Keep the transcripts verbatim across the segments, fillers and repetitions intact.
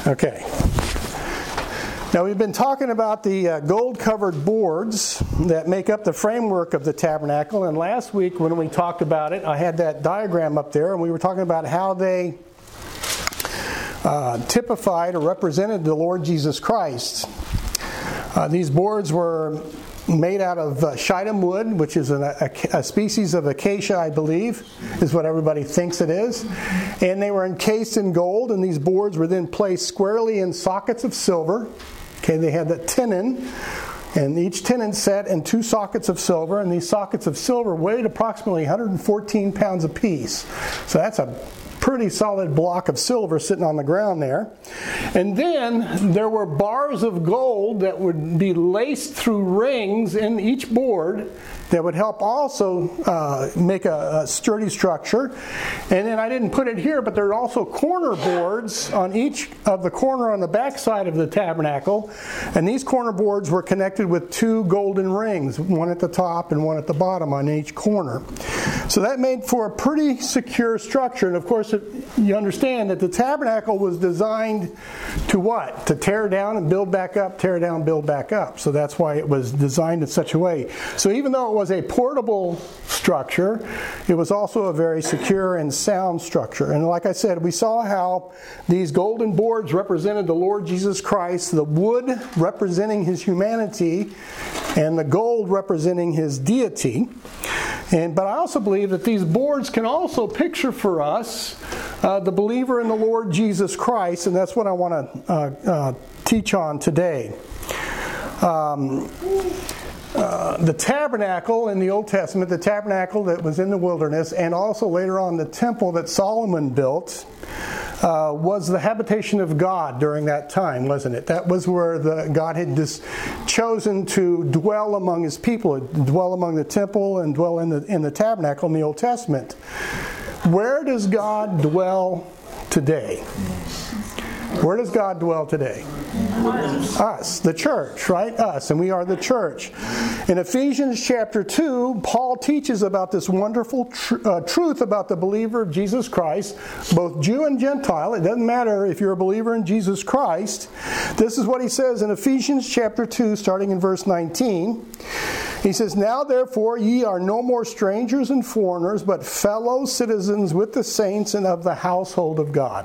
Okay. Now we've been talking about the uh, gold-covered boards that make up the framework of the tabernacle, and last week when we talked about it, I had that diagram up there, and we were talking about how they uh, typified or represented the Lord Jesus Christ. Uh, these boards were made out of uh, shittim wood, which is an, a, a species of acacia, I believe, is what everybody thinks it is. And they were encased in gold, and these boards were then placed squarely in sockets of silver. Okay, they had that tenon, and each tenon set in two sockets of silver, and these sockets of silver weighed approximately one hundred fourteen pounds apiece. So that's a pretty solid block of silver sitting on the ground there. And then there were bars of gold that would be laced through rings in each board that would help also uh, make a, a sturdy structure. And then I didn't put it here, but there are also corner boards on each of the corner on the back side of the tabernacle. And these corner boards were connected with two golden rings, one at the top and one at the bottom on each corner. So that made for a pretty secure structure. And of course, you understand that the tabernacle was designed to what? To tear down and build back up, tear down, build back up. So that's why it was designed in such a way. So even though it was a portable structure, it was also a very secure and sound structure. And like I said, we saw how these golden boards represented the Lord Jesus Christ, the wood representing his humanity, and the gold representing his deity. And but I also believe that these boards can also picture for us uh, the believer in the Lord Jesus Christ, and that's what I want to uh, uh, teach on today. Um, Uh, the tabernacle in the Old Testament, the tabernacle that was in the wilderness, and also later on the temple that Solomon built, uh, was the habitation of God during that time, wasn't it? That was where the, God had just chosen to dwell among his people, dwell among the temple and dwell in the, in the tabernacle in the Old Testament. Where does God dwell today? Where does God dwell today? Us. Us, the church, right? Us, and we are the church. In Ephesians chapter two, Paul teaches about this wonderful tr- uh, truth about the believer of Jesus Christ, both Jew and Gentile. It doesn't matter if you're a believer in Jesus Christ. This is what he says in Ephesians chapter two, starting in verse nineteen. He says, "Now therefore ye are no more strangers and foreigners, but fellow citizens with the saints and of the household of God,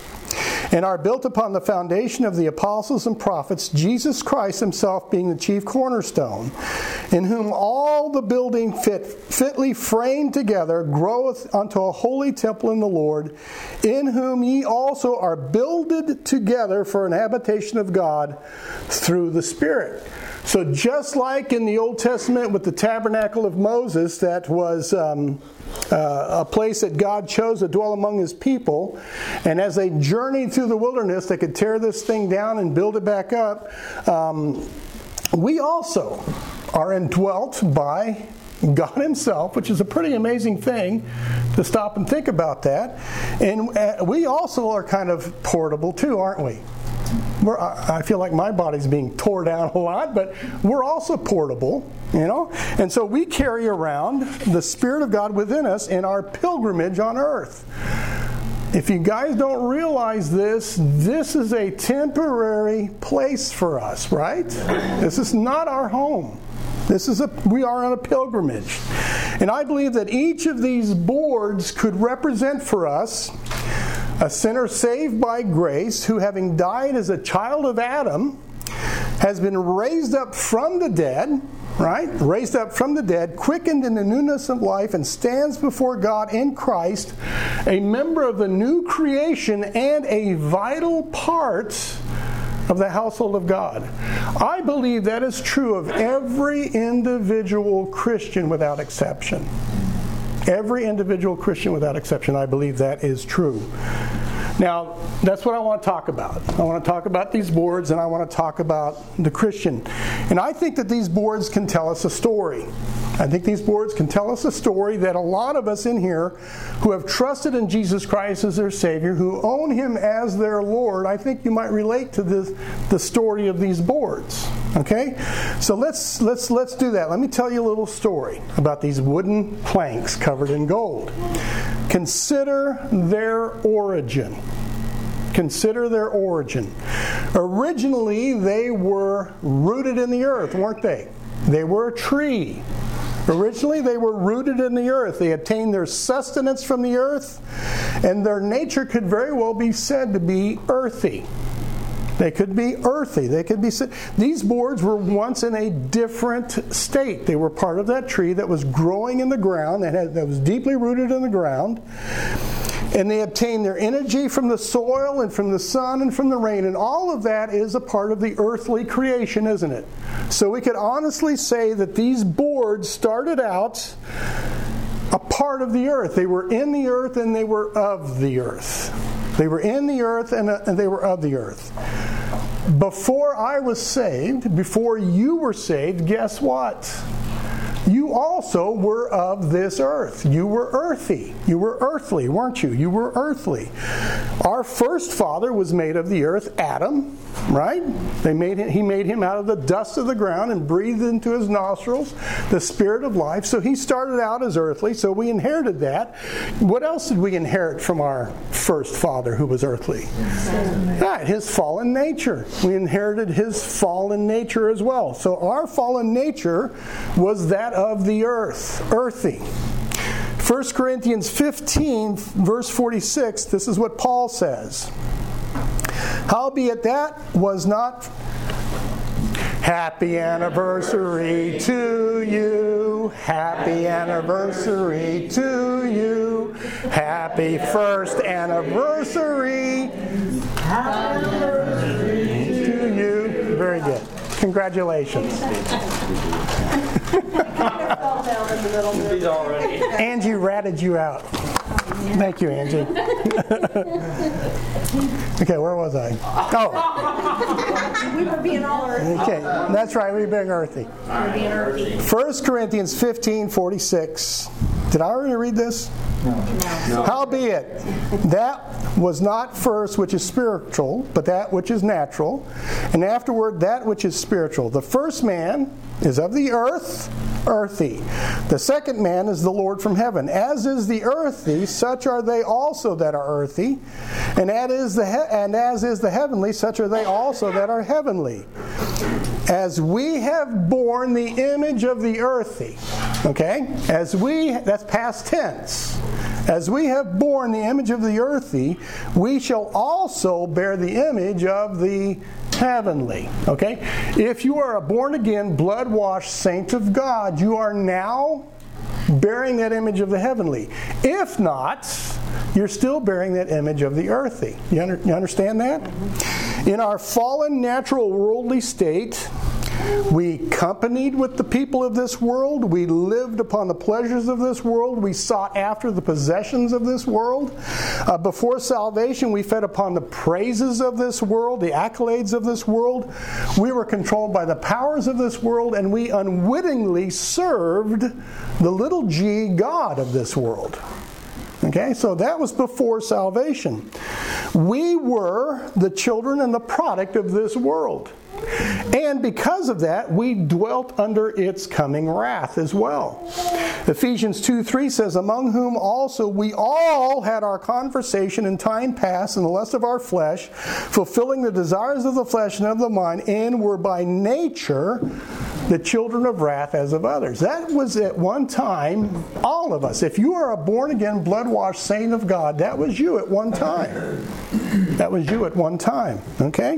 and are built upon the foundation of the apostles and prophets, Jesus Christ himself being the chief cornerstone, in whom all the building fit, fitly framed together groweth unto a holy temple in the Lord, in whom ye also are builded together for an habitation of God through the Spirit." So just like in the Old Testament with the tabernacle of Moses, that was um, uh, a place that God chose to dwell among his people, and as they journeyed through the wilderness, they could tear this thing down and build it back up. Um, we also are indwelt by God himself, which is a pretty amazing thing to stop and think about that. And uh, we also are kind of portable too, aren't we? We're, I feel like my body's being tore down a lot, but we're also portable, you know? And so we carry around the Spirit of God within us in our pilgrimage on earth. If you guys don't realize this, this is a temporary place for us, right? This is not our home. This is a we are on a pilgrimage. And I believe that each of these boards could represent for us a sinner saved by grace, who having died as a child of Adam, has been raised up from the dead, right? Raised up from the dead, quickened in the newness of life, and stands before God in Christ, a member of the new creation and a vital part of the household of God. I believe that is true of every individual Christian without exception. Every individual Christian without exception, I believe that is true. Now, that's what I want to talk about. I want to talk about these boards, and I want to talk about the Christian. And I think that these boards can tell us a story. I think these boards can tell us a story that a lot of us in here who have trusted in Jesus Christ as their Savior, who own him as their Lord, I think you might relate to this, the story of these boards. Okay? So let's let's let's do that. Let me tell you a little story about these wooden planks covered in gold. Consider their origin. Consider their origin. Originally, they were rooted in the earth, weren't they? They were a tree. Originally, they were rooted in the earth. They obtained their sustenance from the earth, and their nature could very well be said to be earthy. They could be earthy. They could be. These boards were once in a different state. They were part of that tree that was growing in the ground, that, had, that was deeply rooted in the ground. And they obtained their energy from the soil and from the sun and from the rain. And all of that is a part of the earthly creation, isn't it? So we could honestly say that these boards started out a part of the earth. They were in the earth and they were of the earth. They were in the earth and, uh, and they were of the earth. Before I was saved, before you were saved, guess what? You also were of this earth. You were earthy. You were earthly, weren't you? You were earthly. Our first father was made of the earth, Adam, right? They made him, he made him out of the dust of the ground and breathed into his nostrils the spirit of life. So he started out as earthly, so we inherited that. What else did we inherit from our first father who was earthly? Right, his fallen nature. We inherited his fallen nature as well. So our fallen nature was that of the earth, earthy. First Corinthians fifteen, verse forty-six, this is what Paul says. Howbeit that was not happy anniversary to you, happy anniversary to you, happy first anniversary, happy anniversary to you. Very good. Congratulations. Angie ratted you out. Thank you, Angie. Okay, where was I? Oh. We were being all earthy. Okay, that's right, we were being earthy. We were being earthy. First Corinthians fifteen forty-six. Did I already read this? No. No. Howbeit, that was not first which is spiritual, but that which is natural, and afterward that which is spiritual. The first man is of the earth, earthy. The second man is the Lord from heaven. As is the earthy, such are they also that are earthy, and as is the he- and as is the heavenly, such are they also that are heavenly. As we have borne the image of the earthy, okay? As we, that's past tense. As we have borne the image of the earthy, we shall also bear the image of the heavenly. Okay? If you are a born-again, blood-washed saint of God, you are now bearing that image of the heavenly. If not, you're still bearing that image of the earthy. You, under, you understand that? In our fallen, natural, worldly state, we companied with the people of this world. We lived upon the pleasures of this world. We sought after the possessions of this world. Uh, before salvation, we fed upon the praises of this world, the accolades of this world. We were controlled by the powers of this world, and we unwittingly served the little g God of this world. Okay, so that was before salvation. We were the children and the product of this world. And because of that, we dwelt under its coming wrath as well. Ephesians two three says, among whom also we all had our conversation in time past in the lust of our flesh, fulfilling the desires of the flesh and of the mind, and were by nature the children of wrath as of others. That was at one time all of us. If you are a born-again, blood-washed saint of God, that was you at one time. That was you at one time. Okay?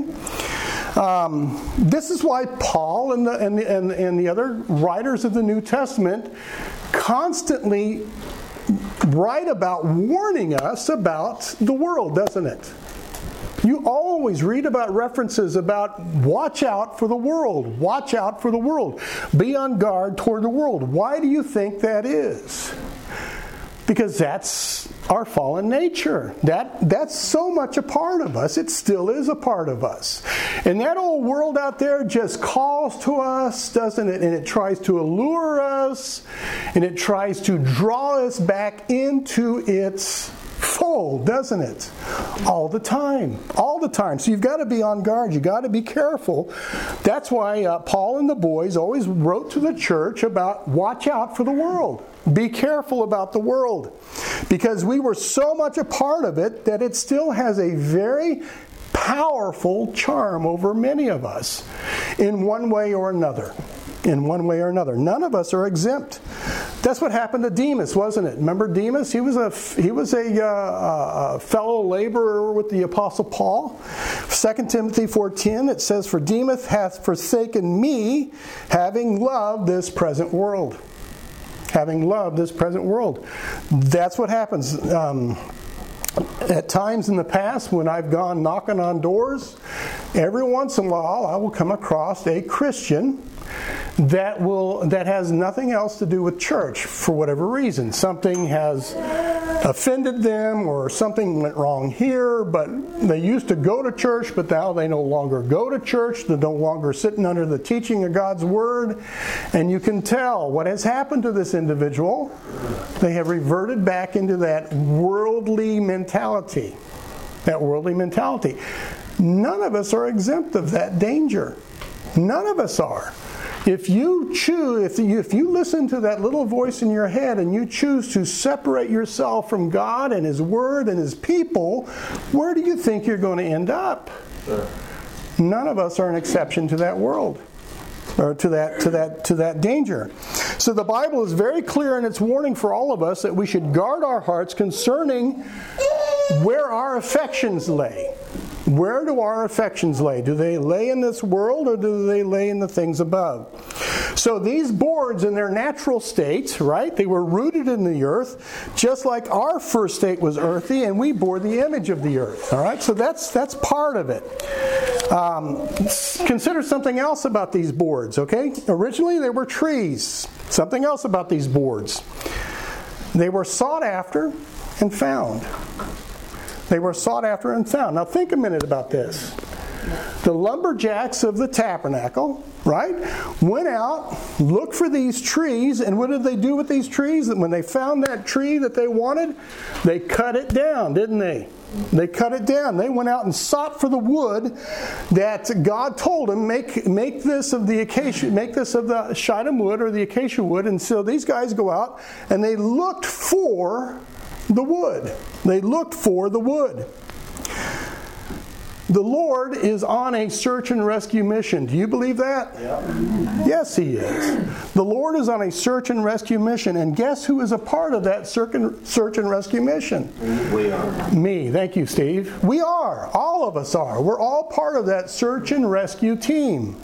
Um, this is why Paul and the, and, the, and, and the other writers of the New Testament constantly write about warning us about the world, doesn't it? You always read about references about watch out for the world, watch out for the world, be on guard toward the world. Why do you think that is? Because that's our fallen nature. That, that's so much a part of us. It still is a part of us. And that old world out there just calls to us, doesn't it? And it tries to allure us, and it tries to draw us back into its fold, doesn't it? All the time. All the time. So you've got to be on guard. You've got to be careful. That's why uh, Paul and the boys always wrote to the church about watch out for the world. Be careful about the world. because we were so much a part of it that it still has a very powerful charm over many of us in one way or another. In one way or another. None of us are exempt. That's what happened to Demas, wasn't it? Remember Demas? He was a he was a, uh, a fellow laborer with the Apostle Paul. Second Timothy four ten, it says, "For Demas hath forsaken me, having loved this present world." Having loved this present world. That's what happens. Um, At times in the past when I've gone knocking on doors, every once in a while I will come across a Christian that will that has nothing else to do with church for whatever reason. Something has offended them or something went wrong here, but they used to go to church, but now they no longer go to church. They're no longer sitting under the teaching of God's Word. And you can tell what has happened to this individual. They have reverted back into that worldly mentality. That worldly mentality. None of us are exempt of that danger. None of us are. If you choose, if you, if you listen to that little voice in your head and you choose to separate yourself from God and His Word and His people, where do you think you're going to end up? Sure. None of us are an exception to that world, or to that to that to that danger. So the Bible is very clear in its warning for all of us that we should guard our hearts concerning where our affections lay. Where do our affections lay? Do they lay in this world or do they lay in the things above? So these boards in their natural states, right? They were rooted in the earth, just like our first state was earthy, and we bore the image of the earth. All right, so that's that's part of it. Um, consider something else about these boards, okay? Originally they were trees. Something else about these boards. They were sought after and found. They were sought after and found. Now think a minute about this. The lumberjacks of the tabernacle, right, went out, looked for these trees, and what did they do with these trees? When they found that tree that they wanted, they cut it down, didn't they? They cut it down. They went out and sought for the wood that God told them, make make this of the acacia, make this of the shittim wood or the acacia wood. And so these guys go out and they looked for the wood. They looked for the wood. The Lord is on a search and rescue mission. Do you believe that? Yeah. Yes, He is. The Lord is on a search and rescue mission. And guess who is a part of that search and rescue mission? We are. Me. Thank you, Steve. We are. All of us are. We're all part of that search and rescue team.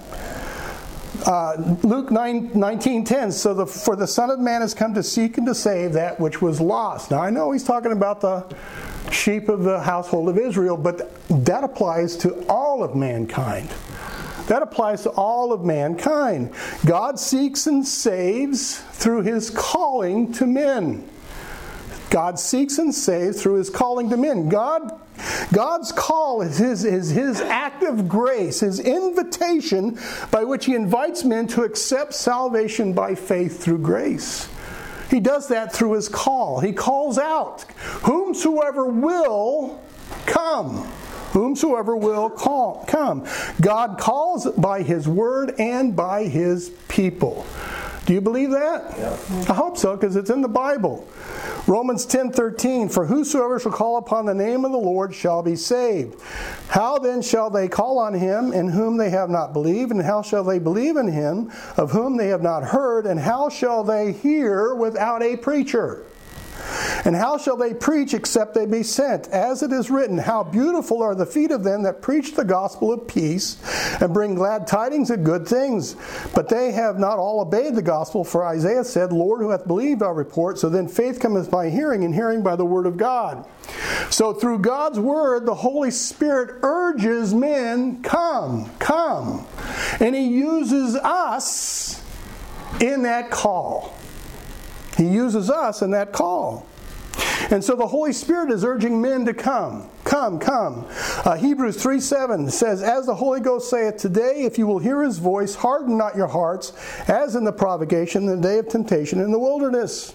Uh, Luke nine nineteen ten. So the, for the Son of Man has come to seek and to save that which was lost. Now I know he's talking about the sheep of the household of Israel, but that applies to all of mankind. That applies to all of mankind. God seeks and saves through His calling to men. God seeks and saves through His calling to men. God, God's call is his, is his act of grace, His invitation by which He invites men to accept salvation by faith through grace. He does that through His call. He calls out, whomsoever will come. Whomsoever will call, come. God calls by His word and by His people. Do you believe that? Yeah. I hope so, because it's in the Bible. Romans ten thirteen, for whosoever shall call upon the name of the Lord shall be saved. How then shall they call on Him in whom they have not believed? And how shall they believe in Him of whom they have not heard? And how shall they hear without a preacher? And how shall they preach except they be sent? As it is written, how beautiful are the feet of them that preach the gospel of peace and bring glad tidings of good things. But they have not all obeyed the gospel, for Isaiah said, Lord, who hath believed our report? So then faith cometh by hearing, and hearing by the word of God. So through God's word, the Holy Spirit urges men, come, come. And He uses us in that call. He uses us in that call. And so the Holy Spirit is urging men to come. Come, come. Uh, Hebrews three seven says, as the Holy Ghost saith, today, if you will hear His voice, harden not your hearts, as in the provocation, in the day of temptation in the wilderness.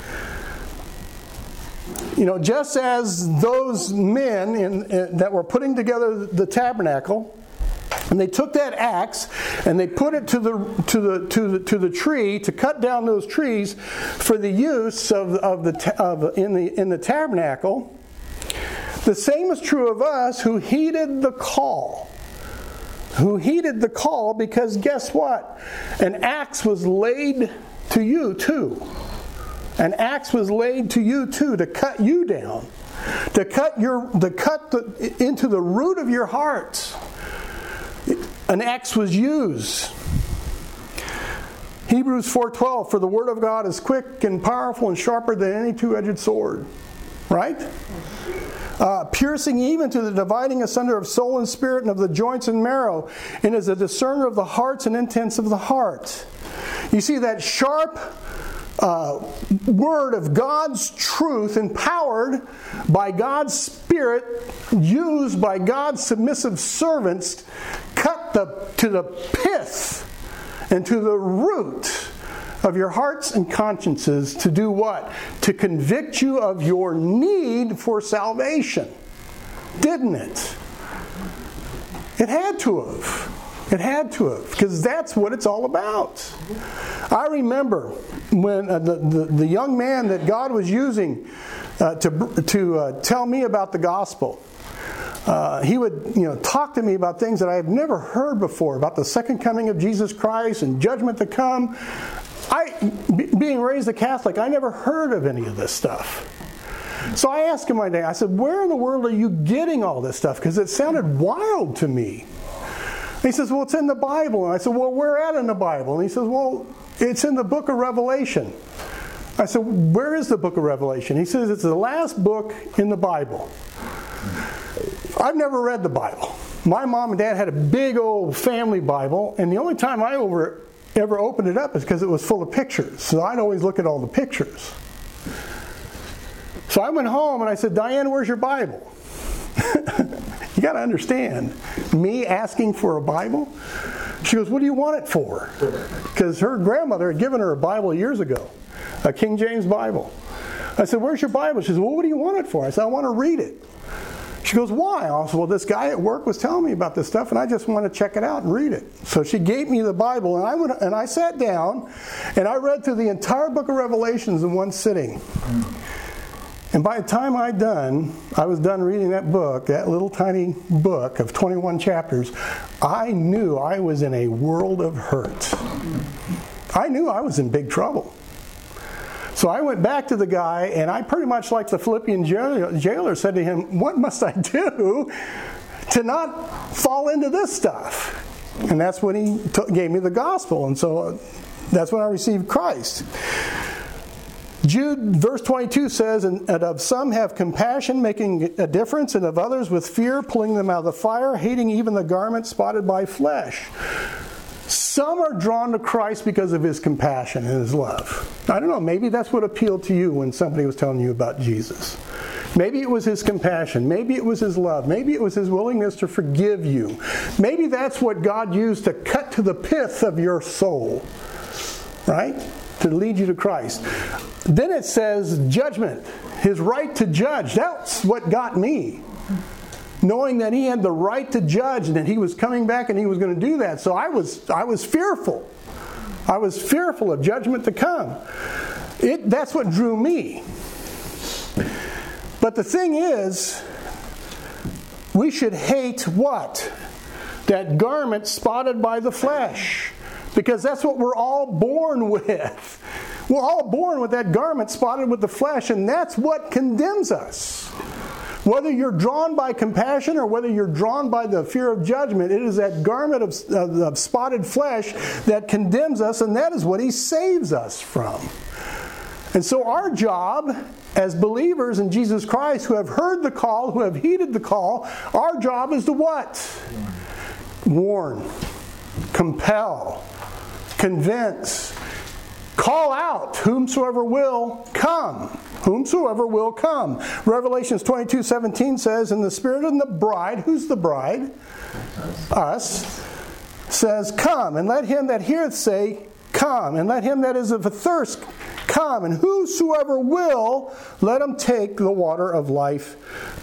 You know, just as those men in, in, that were putting together the tabernacle, And they took that axe and they put it to the to the to the to the tree to cut down those trees for the use of of the of in the in the tabernacle. The same is true of us who heeded the call. Who heeded the call, because guess what? An axe was laid to you too. An axe was laid to you too to cut you down, to cut your to cut the, into the root of your heart. An axe was used. Hebrews four twelve, for the word of God is quick and powerful and sharper than any two-edged sword. Right? Uh, piercing even to the dividing asunder of soul and spirit and of the joints and marrow, and is a discerner of the hearts and intents of the heart. You see, that sharp uh, word of God's truth, empowered by God's Spirit, used by God's submissive servants, cut the, to the pith and to the root of your hearts and consciences to do what? To convict you of your need for salvation. Didn't it? It had to have. It had to have. Because that's what it's all about. I remember when uh, the, the, the young man that God was using uh, to, to uh, tell me about the gospel. Uh, he would, you know, talk to me about things that I had never heard before, about the second coming of Jesus Christ and judgment to come. I, being raised a Catholic, I never heard of any of this stuff. So I asked him one day, I said, where in the world are you getting all this stuff? Because it sounded wild to me. And he says, well, it's in the Bible. And I said, well, where at in the Bible? And he says, well, it's in the book of Revelation. I said, where is the book of Revelation? He says, it's the last book in the Bible. I've never read the Bible. My mom and dad had a big old family Bible, and the only time I over ever opened it up is because it was full of pictures. So I'd always look at all the pictures. So I went home and I said, Diane, where's your Bible? You got to understand, me asking for a Bible? She goes, what do you want it for? Because her grandmother had given her a Bible years ago, a King James Bible. I said, where's your Bible? She says, well, what do you want it for? I said, I want to read it. She goes, why? I said, well, this guy at work was telling me about this stuff, and I just want to check it out and read it. So she gave me the Bible, and I went, and I sat down, and I read through the entire book of Revelations in one sitting. And by the time I'd done, I was done reading that book, that little tiny book of twenty-one chapters, I knew I was in a world of hurt. I knew I was in big trouble. So I went back to the guy, and I pretty much, like the Philippian jailer, said to him, what must I do to not fall into this stuff? And that's when he t- gave me the gospel. And so uh, that's when I received Christ. Jude verse twenty-two says, and of some have compassion, making a difference, and of others with fear, pulling them out of the fire, hating even the garment spotted by flesh. Some are drawn to Christ because of His compassion and His love. I don't know, maybe that's what appealed to you when somebody was telling you about Jesus. Maybe it was His compassion. Maybe it was His love. Maybe it was His willingness to forgive you. Maybe that's what God used to cut to the pith of your soul, right? To lead you to Christ. Then it says judgment, His right to judge. That's what got me. Knowing that He had the right to judge and that He was coming back and He was going to do that. So I was I was fearful. I was fearful of judgment to come. It, that's what drew me. But the thing is, we should hate what? That garment spotted by the flesh. Because that's what we're all born with. We're all born with that garment spotted with the flesh, and that's what condemns us. Whether you're drawn by compassion or whether you're drawn by the fear of judgment, it is that garment of, of, of spotted flesh that condemns us, and that is what He saves us from. And so our job as believers in Jesus Christ who have heard the call, who have heeded the call, our job is to what? Warn, compel, convince, call out, whomsoever will come. Whomsoever will come. Revelations twenty-two seventeen says, and the Spirit and the bride, who's the bride? Us. Says, come, and let him that heareth say, come, and let him that is of a thirst come, and whosoever will, let him take the water of life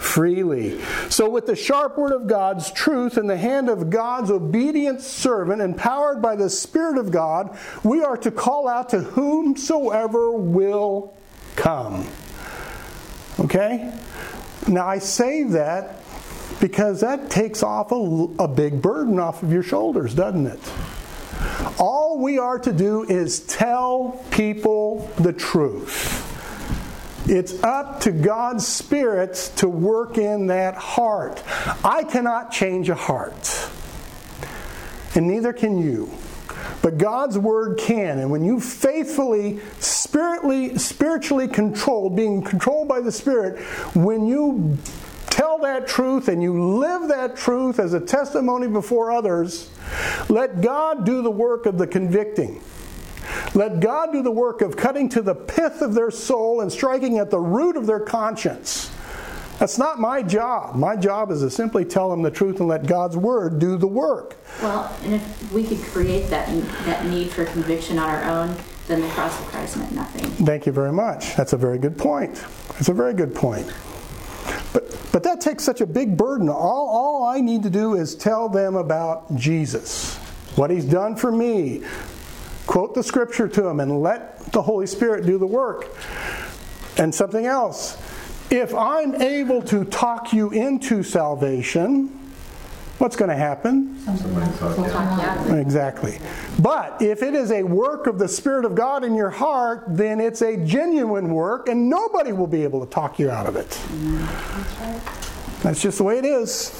freely. So with the sharp word of God's truth in the hand of God's obedient servant, empowered by the Spirit of God, we are to call out to whomsoever will come. Okay? Now I say that because that takes off a, a big burden off of your shoulders, doesn't it? All we are to do is tell people the truth. It's up to God's Spirit to work in that heart. I cannot change a heart, and neither can you. But God's Word can. And when you faithfully, spiritually, spiritually controlled, being controlled by the Spirit, when you tell that truth and you live that truth as a testimony before others, let God do the work of the convicting. Let God do the work of cutting to the pith of their soul and striking at the root of their conscience. That's not my job. My job is to simply tell them the truth and let God's Word do the work. Well, and if we could create that that need for conviction on our own, then the cross of Christ meant nothing. Thank you very much. That's a very good point. That's a very good point. But but that takes such a big burden. All, all I need to do is tell them about Jesus, what He's done for me. Quote the Scripture to them and let the Holy Spirit do the work. And something else. If I'm able to talk you into salvation, what's going to happen? Exactly. But if it is a work of the Spirit of God in your heart, then it's a genuine work and nobody will be able to talk you out of it. That's just the way it is.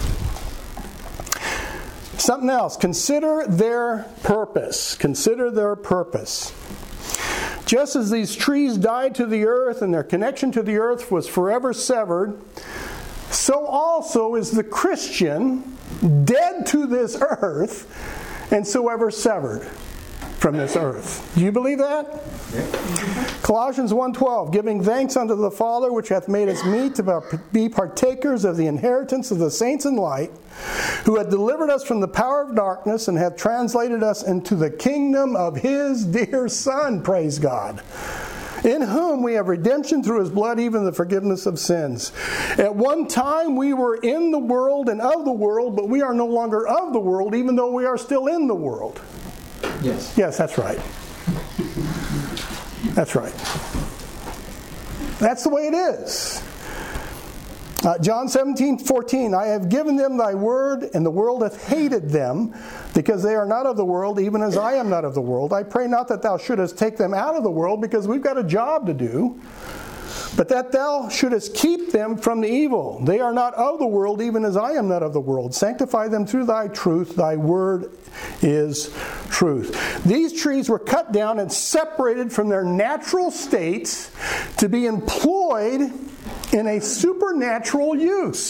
Something else. Consider their purpose. Consider their purpose. Just as these trees died to the earth and their connection to the earth was forever severed, so also is the Christian dead to this earth and so ever severed from this earth. Do you believe that? Yeah. Colossians one twelve, giving thanks unto the Father which hath made us meet to be partakers of the inheritance of the saints in light, who hath delivered us from the power of darkness and hath translated us into the kingdom of His dear Son, praise God, in whom we have redemption through His blood, even the forgiveness of sins. At one time we were in the world and of the world, but we are no longer of the world, even though we are still in the world. Yes. Yes, that's right. That's right. That's the way it is. Uh, John seventeen fourteen, I have given them thy word, and the world hath hated them, because they are not of the world, even as I am not of the world. I pray not that thou shouldest take them out of the world, because we've got a job to do, but that thou shouldest keep them from the evil. They are not of the world, even as I am not of the world. Sanctify them through thy truth. Thy word is truth. These trees were cut down and separated from their natural states to be employed in a supernatural use.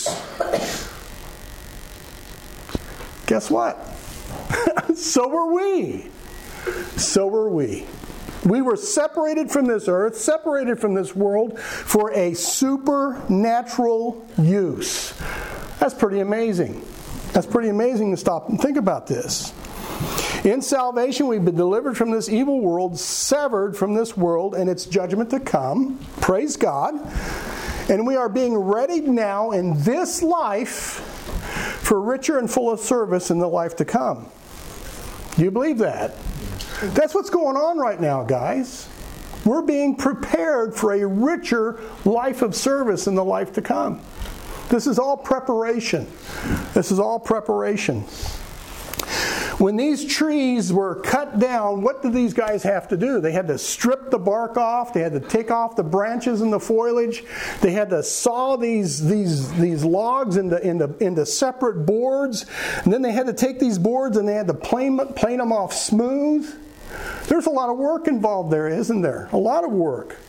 Guess what? So were we. So were we. We were separated from this earth, separated from this world for a supernatural use. That's pretty amazing. That's pretty amazing to stop and think about this. In salvation, we've been delivered from this evil world, severed from this world and its judgment to come. Praise God. And we are being readied now in this life for richer and fuller service in the life to come. Do you believe that? That's what's going on right now, guys. We're being prepared for a richer life of service in the life to come. This is all preparation. This is all preparation. When these trees were cut down, what did these guys have to do? They had to strip the bark off. They had to take off the branches and the foliage. They had to saw these, these, these logs into, into, into separate boards. And then they had to take these boards and they had to plane, plane them off smooth. There's a lot of work involved there, isn't there? A lot of work.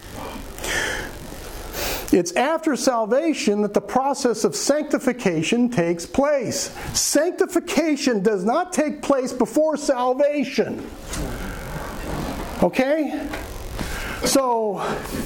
It's after salvation that the process of sanctification takes place. Sanctification does not take place before salvation. Okay? So,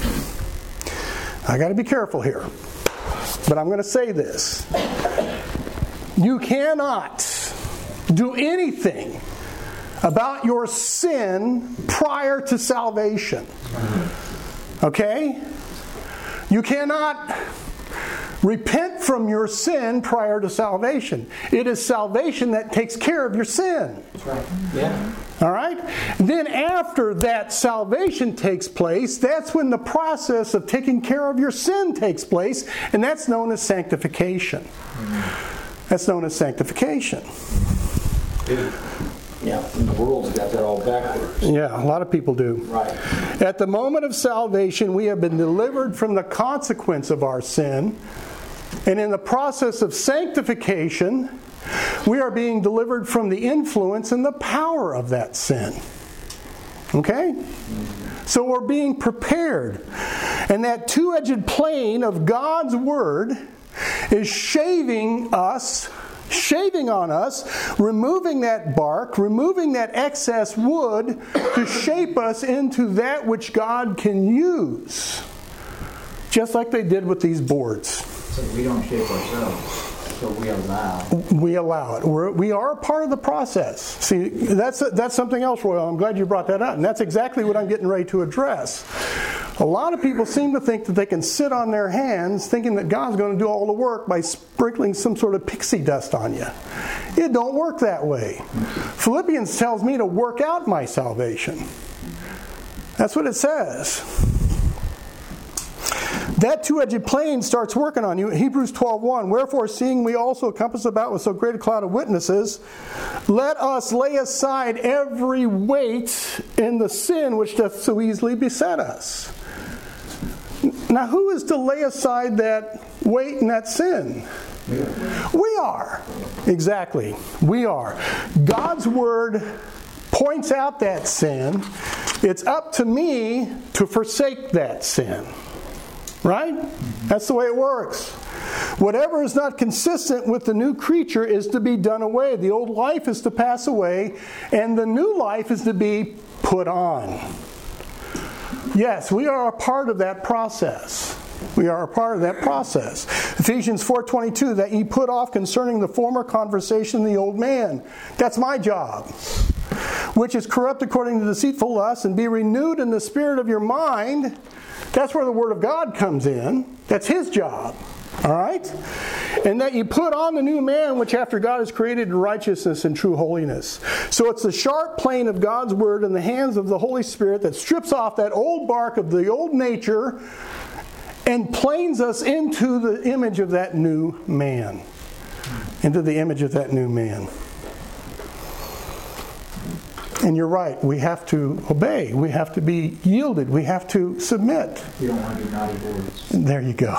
I got to be careful here. But I'm going to say this. You cannot do anything about your sin prior to salvation. Okay? You cannot Repent from your sin prior to salvation. It is salvation that takes care of your sin. That's right. Yeah. All right? Then after that salvation takes place, that's when the process of taking care of your sin takes place, and that's known as sanctification. Mm-hmm. That's known as sanctification. Yeah, and the world's got that all backwards. Yeah, a lot of people do. Right. At the moment of salvation, we have been delivered from the consequence of our sin. And in the process of sanctification, we are being delivered from the influence and the power of that sin. Okay? So we're being prepared. And that two-edged plane of God's Word is shaving us, shaving on us, removing that bark, removing that excess wood to shape us into that which God can use. Just like they did with these boards. So we don't shape ourselves, so we allow. We allow it. We're, we are a part of the process. See, that's that's something else, Royal. I'm glad you brought that up. And that's exactly what I'm getting ready to address. A lot of people seem to think that they can sit on their hands thinking that God's going to do all the work by sprinkling some sort of pixie dust on you. It don't work that way. Philippians tells me to work out my salvation. That's what it says. That two-edged plane starts working on you. Hebrews twelve one, wherefore, seeing we also compass about with so great a cloud of witnesses, let us lay aside every weight in the sin which doth so easily beset us. Now, who is to lay aside that weight and that sin? We are. Exactly. We are. God's Word points out that sin. It's up to me to forsake that sin. Right? That's the way it works. Whatever is not consistent with the new creature is to be done away. The old life is to pass away, and the new life is to be put on. Yes, we are a part of that process. We are a part of that process. Ephesians four twenty-two, that ye put off concerning the former conversation the old man. That's my job. Which is corrupt according to deceitful lusts, and be renewed in the spirit of your mind. That's where the Word of God comes in. That's His job. All right? And that you put on the new man, which after God is created in righteousness and true holiness. So it's the sharp plane of God's Word in the hands of the Holy Spirit that strips off that old bark of the old nature and planes us into the image of that new man. Into the image of that new man. And you're right, we have to obey. We have to be yielded. We have to submit. You don't want to do naughty boards. There you go.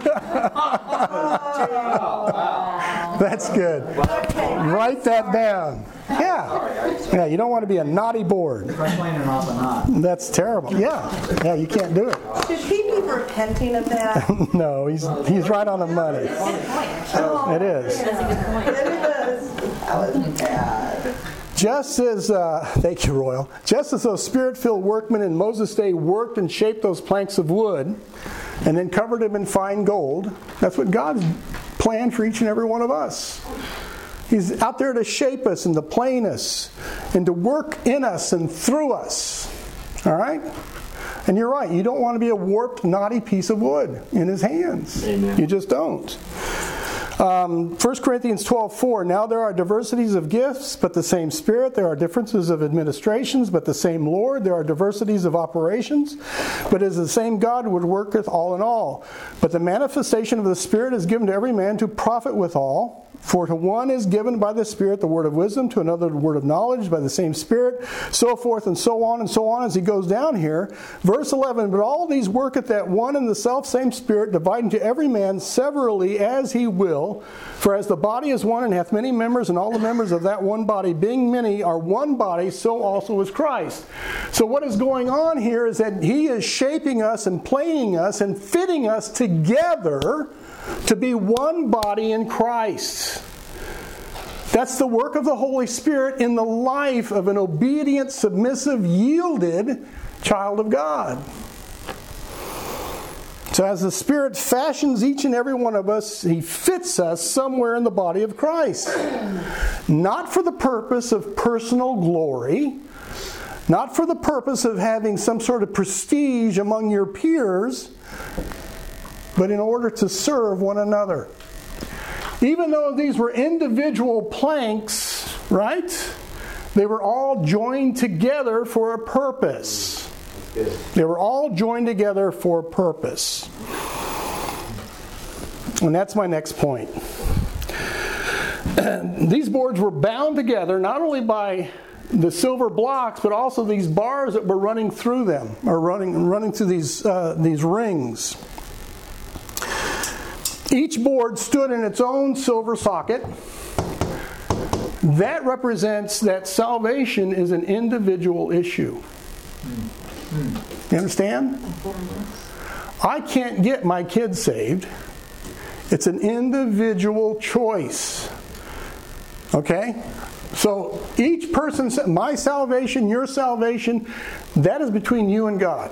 That's good. Write that down. Yeah. Yeah, you don't want to be a naughty board. If I'm playing an off a knot. That's terrible. Yeah. Yeah, you can't do it. Should he be repenting of that? No, he's he's right on the money. It is. That's a good point. It is. That was bad. Just as, uh, thank you, Royal, just as those spirit-filled workmen in Moses' day worked and shaped those planks of wood and then covered them in fine gold, that's what God's planned for each and every one of us. He's out there to shape us and to plane us and to work in us and through us. All right? And you're right, you don't want to be a warped, knotty piece of wood in His hands. Amen. You just don't. Um, First Corinthians twelve four, now there are diversities of gifts, but the same Spirit. There are differences of administrations, but the same Lord. There are diversities of operations, but it is the same God who worketh all in all. But the manifestation of the Spirit is given to every man to profit withal. For to one is given by the Spirit the word of wisdom, to another the word of knowledge by the same Spirit, so forth and so on and so on as he goes down here. Verse eleven, but all these worketh that one and the selfsame Spirit, dividing to every man severally as he will. For as the body is one and hath many members, and all the members of that one body, being many, are one body, so also is Christ. So what is going on here is that He is shaping us and planing us and fitting us together to be one body in Christ. That's the work of the Holy Spirit in the life of an obedient, submissive, yielded child of God. So as the Spirit fashions each and every one of us, He fits us somewhere in the body of Christ. Not for the purpose of personal glory, not for the purpose of having some sort of prestige among your peers, but in order to serve one another. Even though these were individual planks, right? They were all joined together for a purpose. They were all joined together for a purpose. And that's my next point. These boards were bound together not only by the silver blocks, but also these bars that were running through them, or running running through these uh, these rings. Each board stood in its own silver socket. That represents that salvation is an individual issue. You understand? I can't get my kids saved. It's an individual choice. Okay? So each person, my salvation, your salvation, that is between you and God.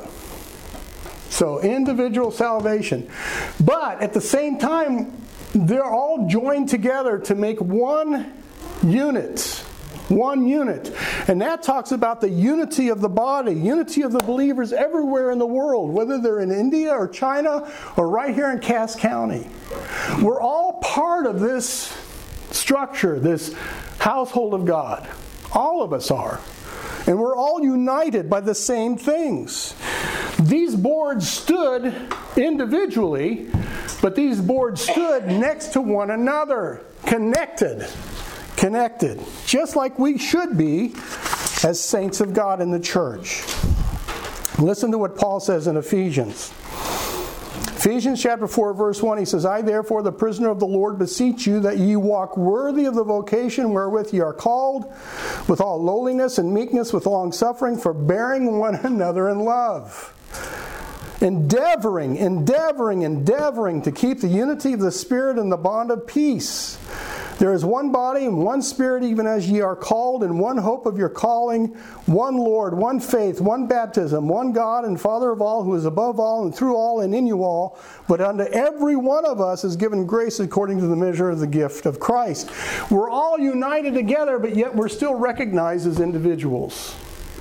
So individual salvation. But at the same time, they're all joined together to make one unit. One unit. And that talks about the unity of the body, unity of the believers everywhere in the world, whether they're in India or China or right here in Cass County. We're all part of this structure, this household of God. All of us are. And we're all united by the same things. These boards stood individually, but these boards stood next to one another, connected. Connected, just like we should be as saints of God in the church. Listen to what Paul says in Ephesians. Ephesians chapter four, verse one, he says, I therefore, the prisoner of the Lord, beseech you that ye walk worthy of the vocation wherewith ye are called, with all lowliness and meekness, with long suffering, forbearing one another in love. Endeavoring, endeavoring, endeavoring to keep the unity of the Spirit in the bond of peace. There is one body and one Spirit, even as ye are called, and one hope of your calling, one Lord, one faith, one baptism, one God and Father of all, who is above all and through all and in you all. But unto every one of us is given grace according to the measure of the gift of Christ. We're all united together, but yet we're still recognized as individuals.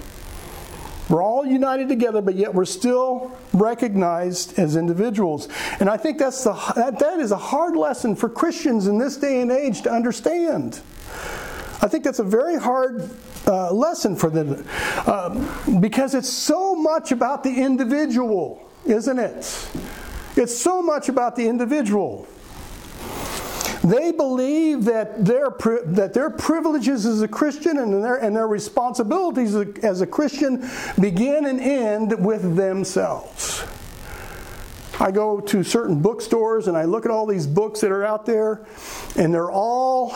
We're all united together, but yet we're still recognized as individuals. And I think that's the, that, that is a hard lesson for Christians in this day and age to understand. I think that's a very hard uh, lesson for them. Uh, because it's so much about the individual, isn't it? It's so much about the individual. They believe that their that their privileges as a Christian and their and their responsibilities as a Christian begin and end with themselves. I go to certain bookstores and I look at all these books that are out there, and they're all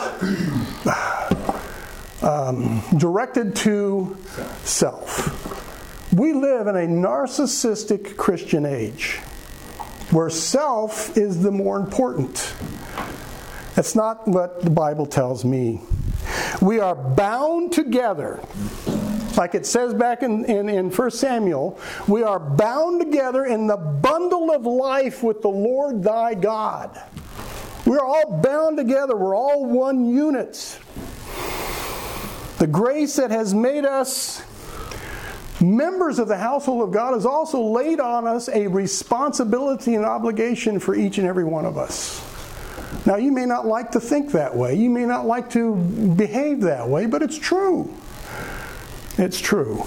um, directed to self. We live in a narcissistic Christian age where self is the more important. That's not what the Bible tells me. We are bound together. Like it says back in, in, in First Samuel, we are bound together in the bundle of life with the Lord thy God. We're all bound together. We're all one unit. The grace that has made us members of the household of God has also laid on us a responsibility and obligation for each and every one of us. Now, you may not like to think that way. You may not like to behave that way, but it's true. It's true.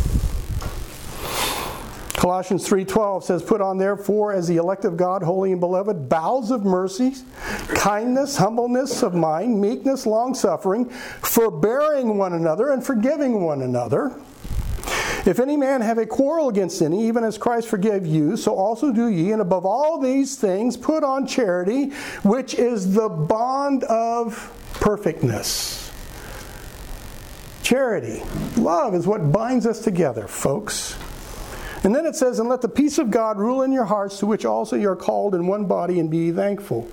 Colossians three twelve says, put on therefore as the elect of God, holy and beloved, bowels of mercy, kindness, humbleness of mind, meekness, long-suffering, forbearing one another and forgiving one another. If any man have a quarrel against any, even as Christ forgave you, so also do ye. And above all these things, put on charity, which is the bond of perfectness. Charity. Love is what binds us together, folks. And then it says, and let the peace of God rule in your hearts, to which also you are called in one body, and be ye thankful.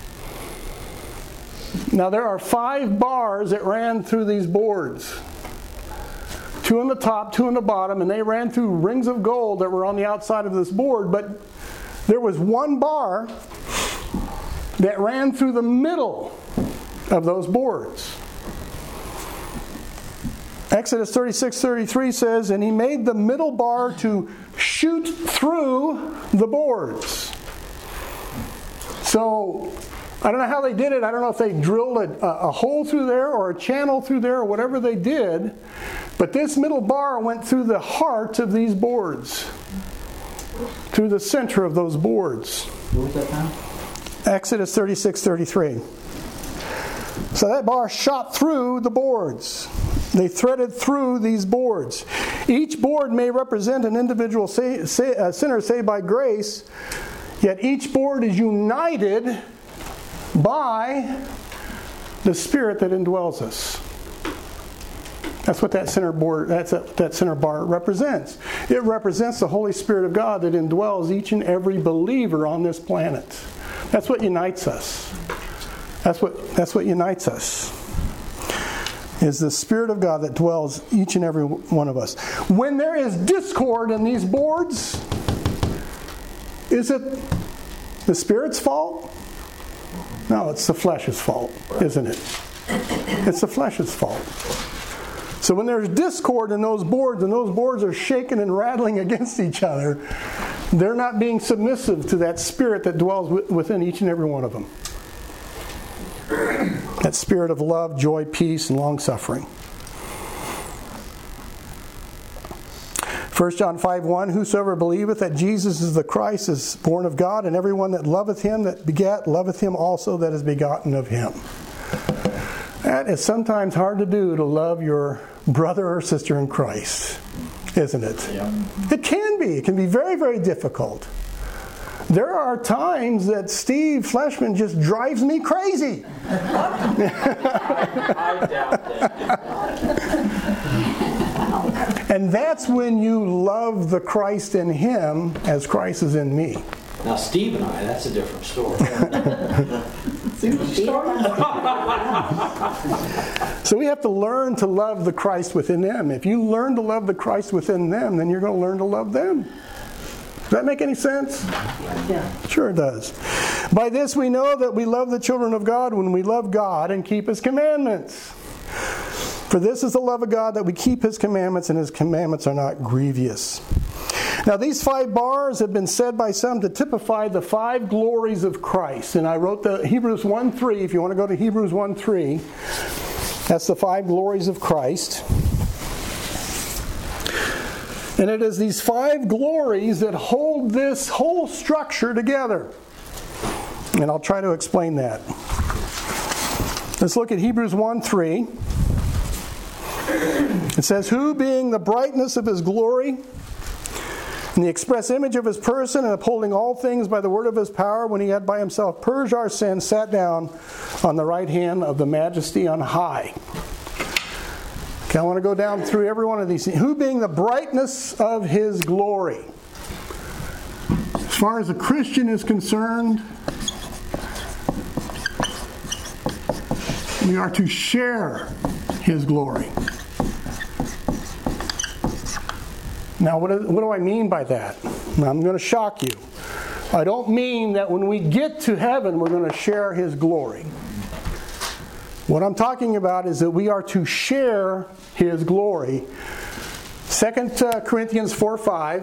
Now there are five bars that ran through these boards. Two on the top, two on the bottom, and they ran through rings of gold that were on the outside of this board, but there was one bar that ran through the middle of those boards. Exodus thirty-six thirty-three says, and he made the middle bar to shoot through the boards. So I don't know how they did it. I don't know if they drilled a, a hole through there or a channel through there or whatever they did. But this middle bar went through the heart of these boards. Through the center of those boards. What was that now? Exodus thirty-six thirty-three. So that bar shot through the boards. They threaded through these boards. Each board may represent an individual say, say, uh, sinner saved by grace, yet each board is united by the Spirit that indwells us. That's what that center board, that's a, that center bar represents. It represents the Holy Spirit of God that indwells each and every believer on this planet. That's what unites us. That's what that's what unites us. Is the Spirit of God that dwells each and every one of us. When there is discord in these boards, is it the Spirit's fault? No, it's the flesh's fault, isn't it? It's the flesh's fault. So when there's discord in those boards, and those boards are shaking and rattling against each other, they're not being submissive to that Spirit that dwells within each and every one of them. That spirit of love, joy, peace, and long-suffering. First John five one, whosoever believeth that Jesus is the Christ is born of God, and everyone that loveth him that begat loveth him also that is begotten of him. That is sometimes hard to do, to love your brother or sister in Christ, isn't it? Yeah. It can be. It can be very, very difficult. There are times that Steve Fleshman just drives me crazy. I doubt that. And that's when you love the Christ in him as Christ is in me. Now, Steve and I, that's a different story. So we have to learn to love the Christ within them. If you learn to love the Christ within them, then you're going to learn to love them. Does that make any sense? Yeah. Sure it does. By this we know that we love the children of God when we love God and keep His commandments. For this is the love of God, that we keep His commandments, and His commandments are not grievous. Now these five bars have been said by some to typify the five glories of Christ. And I wrote the Hebrews one three, if you want to go to Hebrews one three. That's the five glories of Christ. And it is these five glories that hold this whole structure together. And I'll try to explain that. Let's look at Hebrews one three. It says, who being the brightness of His glory and the express image of His person, and upholding all things by the word of His power, when He had by Himself purged our sins, sat down on the right hand of the Majesty on high. Okay, I want to go down through every one of these. Who being the brightness of His glory. As far as a Christian is concerned, we are to share His glory. Now, what do, what do I mean by that? Now, I'm going to shock you. I don't mean that when we get to heaven, we're going to share His glory. What I'm talking about is that we are to share His glory. Second Corinthians four five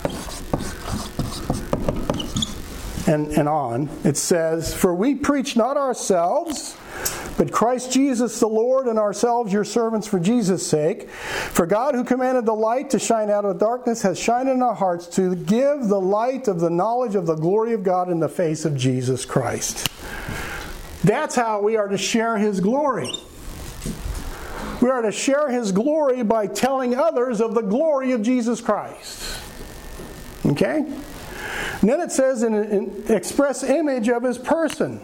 and, and on, it says, for we preach not ourselves, but Christ Jesus the Lord, and ourselves your servants for Jesus' sake. For God, who commanded the light to shine out of darkness, has shined in our hearts to give the light of the knowledge of the glory of God in the face of Jesus Christ. That's how we are to share His glory. We are to share His glory by telling others of the glory of Jesus Christ. Okay? And then it says in an express image of His person.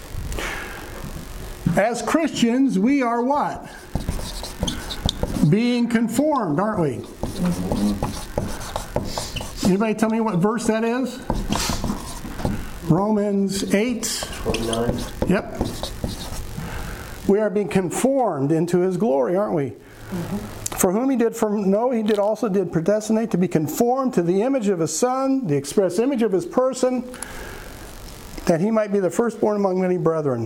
As Christians, we are what? Being conformed, aren't we? Anybody tell me what verse that is? Romans eight. twenty-nine. Yep. We are being conformed into His glory, aren't we? Mm-hmm. For whom He did foreknow, He did also did predestinate to be conformed to the image of His Son, the express image of His person, that He might be the firstborn among many brethren.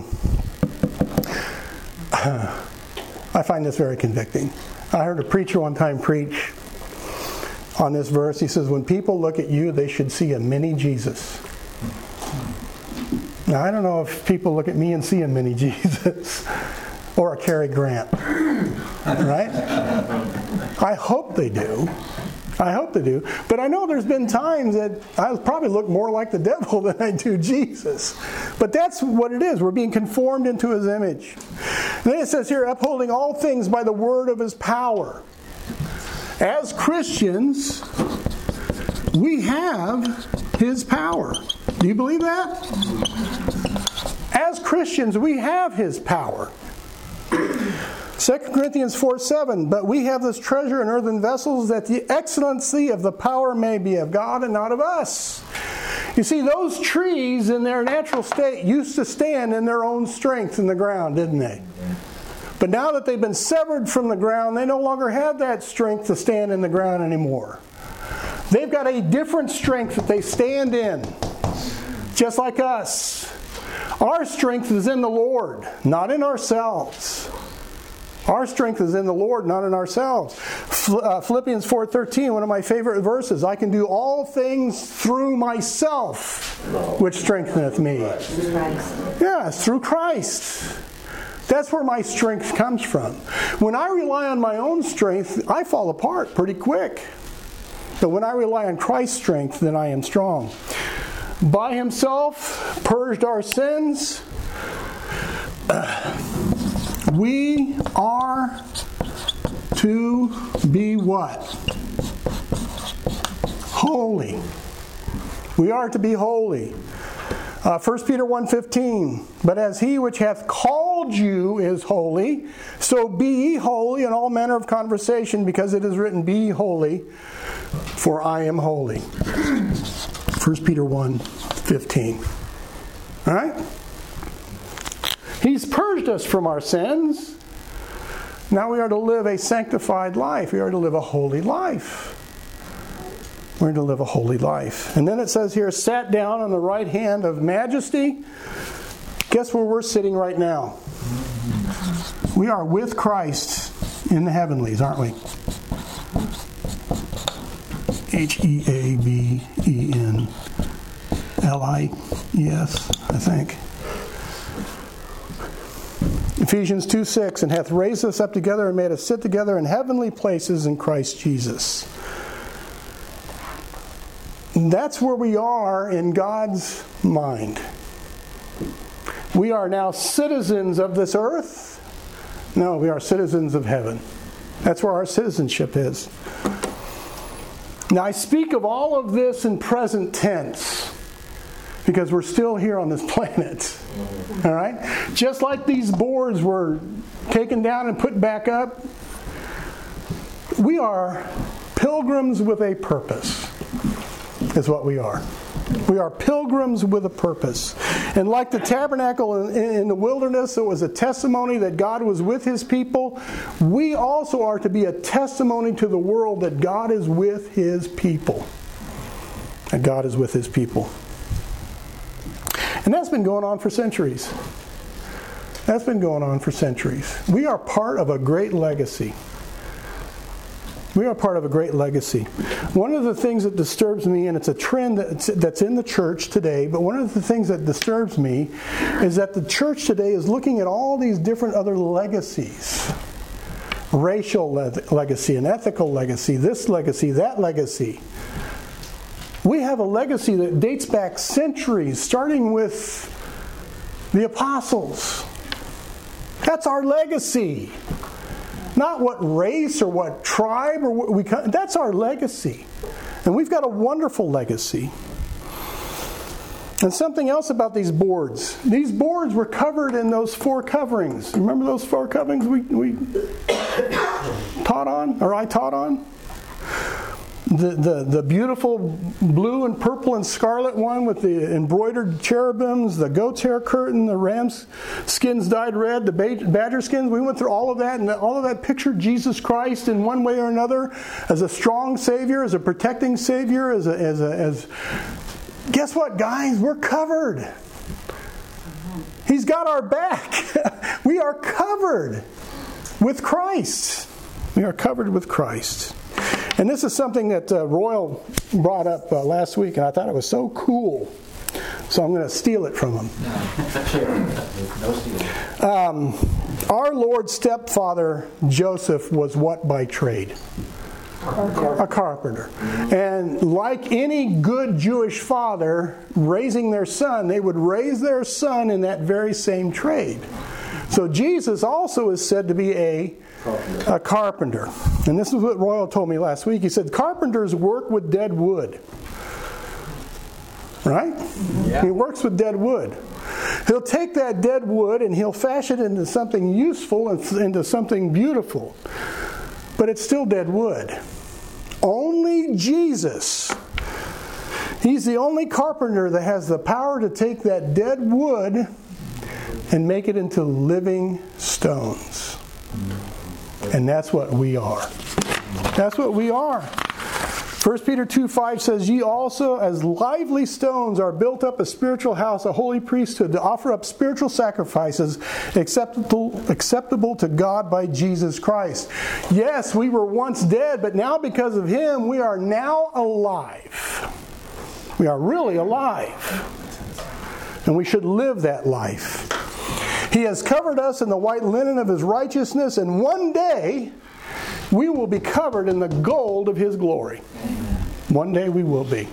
I find this very convicting. I heard a preacher one time preach on this verse. He says, when people look at you, they should see a mini Jesus. Now, I don't know if people look at me and see a mini Jesus or a Cary Grant, right? I hope they do. I hope they do. But I know there's been times that I probably look more like the devil than I do Jesus. But that's what it is. We're being conformed into His image. And then it says here, upholding all things by the word of His power. As Christians, we have His power. Do you believe that? As Christians, we have His power. Second Corinthians four seven, but we have this treasure in earthen vessels, that the excellency of the power may be of God and not of us. You see, those trees in their natural state used to stand in their own strength in the ground, didn't they? But now that they've been severed from the ground, they no longer have that strength to stand in the ground anymore. They've got a different strength that they stand in, just like us. Our strength is in the Lord, not in ourselves. Our strength is in the Lord, not in ourselves. Philippians four thirteen, one of my favorite verses. I can do all things through myself, which strengtheneth me. Yes, through Christ. That's where my strength comes from. When I rely on my own strength, I fall apart pretty quick. But when I rely on Christ's strength, then I am strong. By Himself, purged our sins. We are to be what? Holy. We are to be holy. Uh, First Peter one fifteen, but as He which hath called you is holy, so be ye holy in all manner of conversation, because it is written, be ye holy, for I am holy. First Peter one fifteen. All right? He's purged us from our sins. Now we are to live a sanctified life. We are to live a holy life. We're to live a holy life. And then it says here, sat down on the right hand of majesty. Guess where we're sitting right now? We are with Christ in the heavenlies, aren't we? H E A V E N L I E S, I think. Ephesians two six, and hath raised us up together and made us sit together in heavenly places in Christ Jesus. And that's where we are in God's mind. We are now citizens of this earth. No, we are citizens of heaven. That's where our citizenship is. Now, I speak of all of this in present tense because we're still here on this planet. All right? Just like these boards were taken down and put back up, we are pilgrims with a purpose, is what we are. We are pilgrims with a purpose. And like the tabernacle in, in the wilderness, it was a testimony that God was with His people. We also are to be a testimony to the world that God is with His people. That God is with His people. And that's been going on for centuries. That's been going on for centuries. We are part of a great legacy. We are part of a great legacy. One of the things that disturbs me, and it's a trend that's, that's in the church today, but one of the things that disturbs me is that the church today is looking at all these different other legacies. Racial le- legacy, an ethical legacy, this legacy, that legacy. We have a legacy that dates back centuries, starting with the apostles. That's our legacy. Not what race or what tribe or what we come, that's our legacy. And we've got a wonderful legacy. And something else about these boards. These boards were covered in those four coverings. Remember those four coverings we, we taught on, or I taught on? The, the, the beautiful blue and purple and scarlet one with the embroidered cherubims, the goat's hair curtain, the ram's skins dyed red, the badger skins. We went through all of that, and all of that pictured Jesus Christ in one way or another as a strong Savior, as a protecting Savior, as a, as a, as guess what, guys? We're covered. He's got our back. We are covered with Christ. We are covered with Christ. And this is something that uh, Royal brought up uh, last week, and I thought it was so cool So I'm going to steal it from him. No stealing. Our Lord's stepfather, Joseph, was what by trade? A carpenter. And like any good Jewish father raising their son, they would raise their son in that very same trade. So Jesus also is said to be a, a carpenter. And this is what Royal told me last week. He said, carpenters work with dead wood. Right? Yeah. He works with dead wood. He'll take that dead wood and he'll fashion it into something useful and into something beautiful. But it's still dead wood. Only Jesus, He's the only carpenter that has the power to take that dead wood and make it into living stones. And that's what we are. That's what we are. First Peter two five says, ye also as lively stones are built up a spiritual house, a holy priesthood, to offer up spiritual sacrifices acceptable, acceptable to God by Jesus Christ. Yes, we were once dead, but now because of Him, we are now alive. We are really alive. And we should live that life. He has covered us in the white linen of His righteousness, and one day we will be covered in the gold of His glory. One day we will be.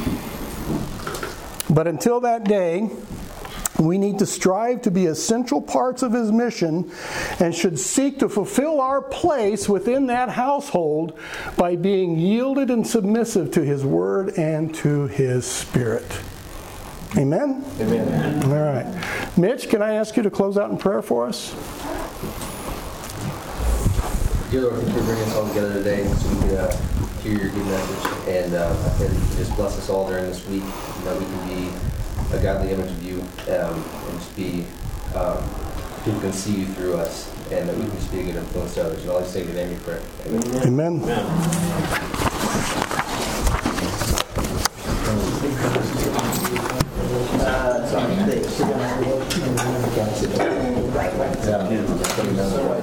But until that day, we need to strive to be essential parts of His mission and should seek to fulfill our place within that household by being yielded and submissive to His Word and to His Spirit. Amen? Amen. All right. Mitch, can I ask you to close out in prayer for us? Dear Lord, thank you for bringing us all together today so we can uh, hear your good message. And uh, I pray that you just bless us all during this week, and that we can be a godly image of you, um, and just be, um, people can see you through us, and that we can just be a good influence to others. And all these things in your name we pray. Amen. Amen.